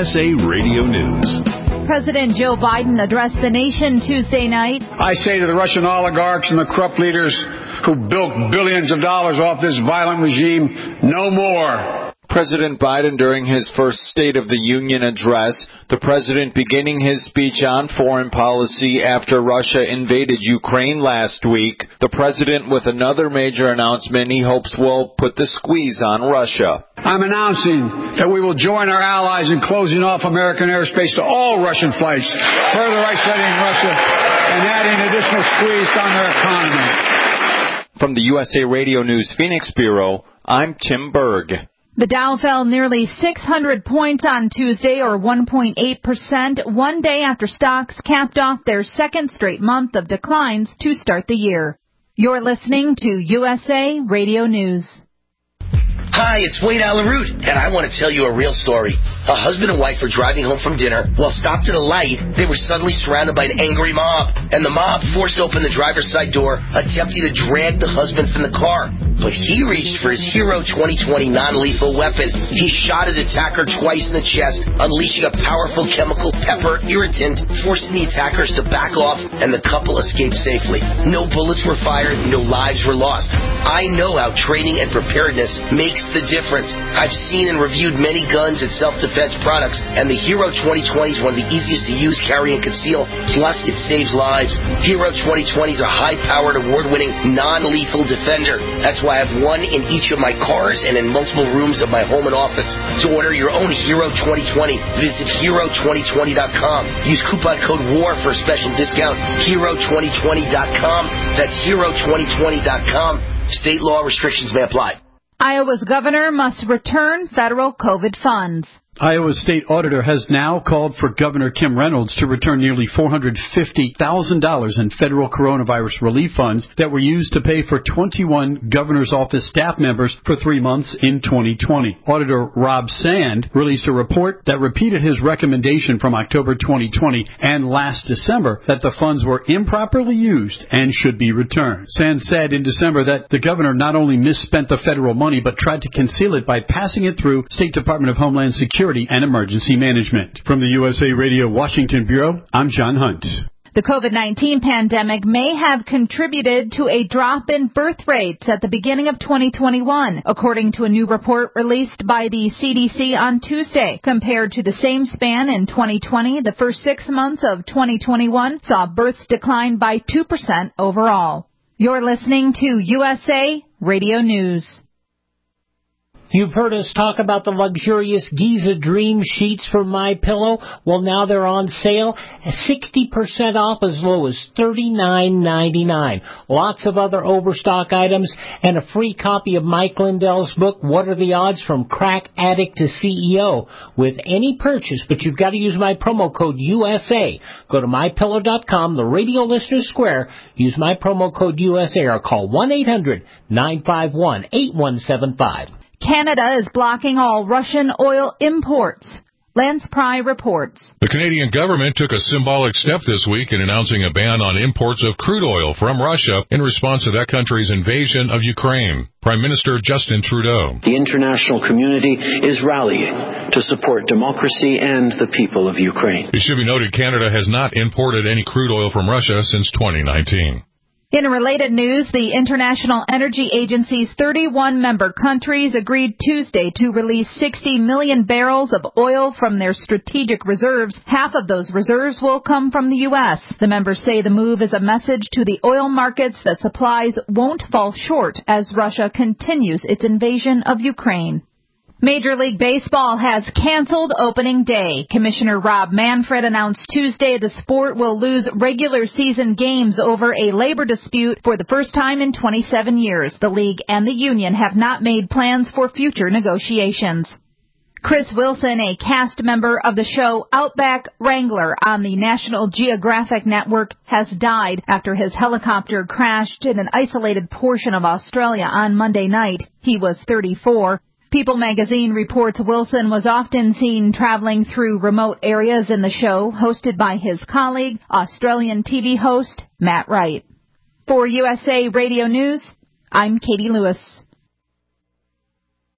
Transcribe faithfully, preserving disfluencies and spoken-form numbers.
S A Radio News. President Joe Biden addressed the nation Tuesday night. I say to the Russian oligarchs and the corrupt leaders who bilked billions of dollars off this violent regime, no more. President Biden during his first State of the Union address, the president beginning his speech on foreign policy after Russia invaded Ukraine last week. The president with another major announcement he hopes will put the squeeze on Russia. I'm announcing that we will join our allies in closing off American airspace to all Russian flights, further isolating Russia and adding additional squeeze on their economy. From the U S A Radio News Phoenix Bureau, I'm Tim Berg. The Dow fell nearly six hundred points on Tuesday, or one point eight percent, one day after stocks capped off their second straight month of declines to start the year. You're listening to U S A Radio News. Hi, it's Wayne Allen Root, and I want to tell you a real story. A husband and wife were driving home from dinner. While stopped at a light, they were suddenly surrounded by an angry mob, and the mob forced open the driver's side door, attempting to drag the husband from the car. But he reached for his Hero twenty twenty non-lethal weapon. He shot his attacker twice in the chest, unleashing a powerful chemical pepper irritant, forcing the attackers to back off, and the couple escaped safely. No bullets were fired, no lives were lost. I know how training and preparedness makes the difference. I've seen and reviewed many guns and self-defense products, and the Hero twenty twenty is one of the easiest to use, carry, and conceal. Plus, it saves lives. Hero twenty twenty is a high-powered, award-winning, non-lethal defender. That's why I have one in each of my cars and in multiple rooms of my home and office. To order your own Hero twenty twenty, visit hero twenty twenty dot com. Use coupon code WAR for a special discount. hero twenty twenty dot com. That's hero twenty twenty dot com. State law restrictions may apply. Iowa's governor must return federal COVID funds. Iowa's state auditor has now called for Governor Kim Reynolds to return nearly four hundred fifty thousand dollars in federal coronavirus relief funds that were used to pay for twenty-one governor's office staff members for three months in twenty twenty. Auditor Rob Sand released a report that repeated his recommendation from October twenty twenty and last December that the funds were improperly used and should be returned. Sand said in December that the governor not only misspent the federal money but tried to conceal it by passing it through State Department of Homeland Security and Emergency Management. From the U S A Radio Washington Bureau, I'm John Hunt. The COVID nineteen pandemic may have contributed to a drop in birth rates at the beginning of twenty twenty-one, according to a new report released by the C D C on Tuesday. Compared to the same span in twenty twenty, the first six months of twenty twenty-one saw births decline by two percent overall. You're listening to U S A Radio News. You've heard us talk about the luxurious Giza Dream sheets from MyPillow. Well, now they're on sale, sixty percent off as low as thirty-nine ninety-nine. Lots of other overstock items and a free copy of Mike Lindell's book, What Are the Odds from Crack Addict to C E O, with any purchase, but you've got to use my promo code U S A. Go to my pillow dot com, the Radio Listeners Square, use my promo code U S A or call one eight hundred nine five one eight one seven five. Canada is blocking all Russian oil imports. Lance Pry reports. The Canadian government took a symbolic step this week in announcing a ban on imports of crude oil from Russia in response to that country's invasion of Ukraine. Prime Minister Justin Trudeau. The international community is rallying to support democracy and the people of Ukraine. It should be noted Canada has not imported any crude oil from Russia since twenty nineteen. In related news, the International Energy Agency's thirty-one member countries agreed Tuesday to release sixty million barrels of oil from their strategic reserves. Half of those reserves will come from the U S. The members say the move is a message to the oil markets that supplies won't fall short as Russia continues its invasion of Ukraine. Major League Baseball has canceled opening day. Commissioner Rob Manfred announced Tuesday the sport will lose regular season games over a labor dispute for the first time in twenty-seven years. The league and the union have not made plans for future negotiations. Chris Wilson, a cast member of the show Outback Wrangler on the National Geographic Network, has died after his helicopter crashed in an isolated portion of Australia on Monday night. He was thirty-four. People magazine reports Wilson was often seen traveling through remote areas in the show, hosted by his colleague, Australian T V host Matt Wright. For U S A Radio News, I'm Katie Lewis.